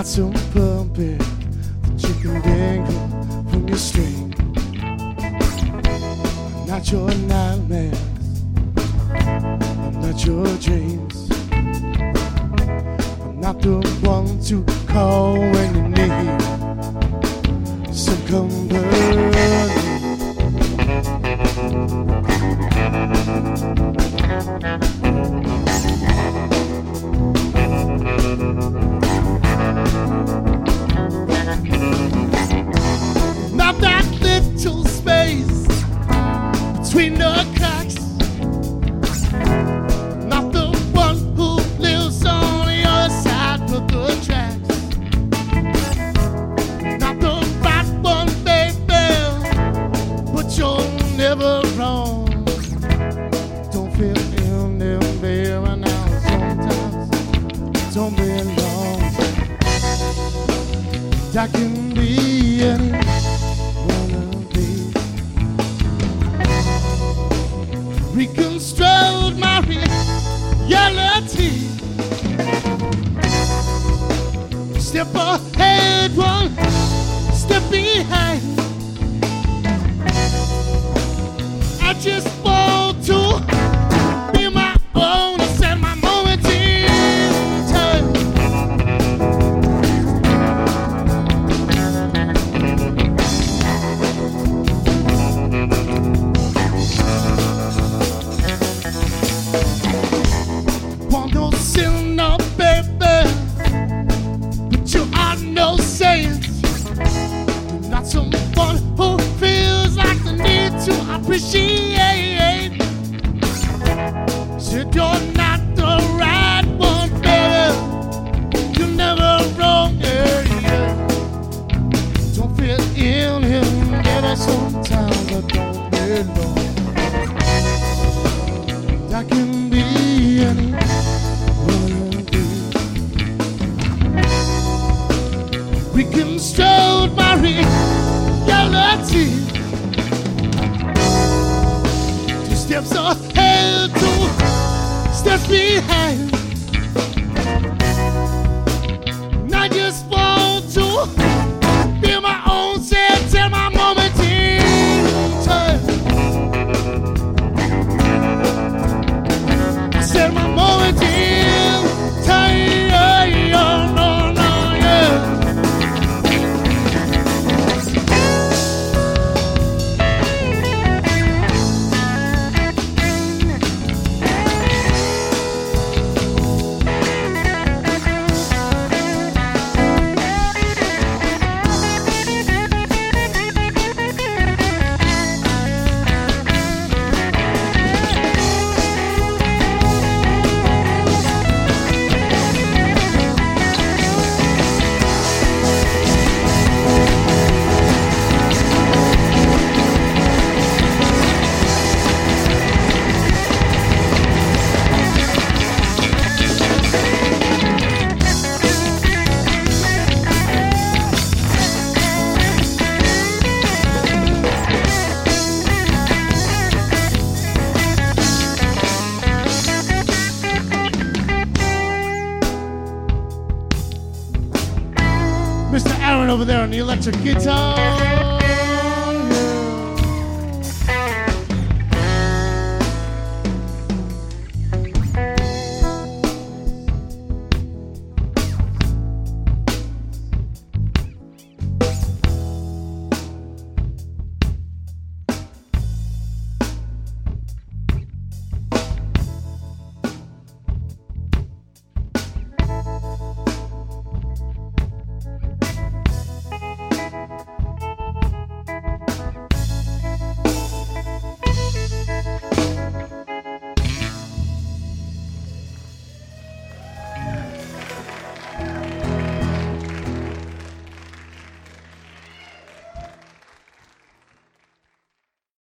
not some puppet that you can dangle from your string. I'm not your nightmares, I'm not your dreams. I'm not the one to call when you need some company. Not that little space between the cracks. Not the one who lives on the other side of the tracks. Not the right one, baby, but you're never wrong. Don't feel in them very now. Sometimes don't be long. I can be any one of these. Reconstruct my reality. Step ahead, one step behind. I just want to be my own and set my moment in time. Want no sin, no baby, but you are no saint. You're not someone who feels like the need to appreciate. Said you're not the right one, baby. You're never wrong, yeah. Don't feel in him, baby. Sometimes I don't belong. I can be any one of these. Reconstruct my reality. 2 steps ahead, 2 steps behind. And I just want to be my own self till my moment in time. I said my moment in time. No, no, yeah. Mr. Aaron over there on the electric guitar.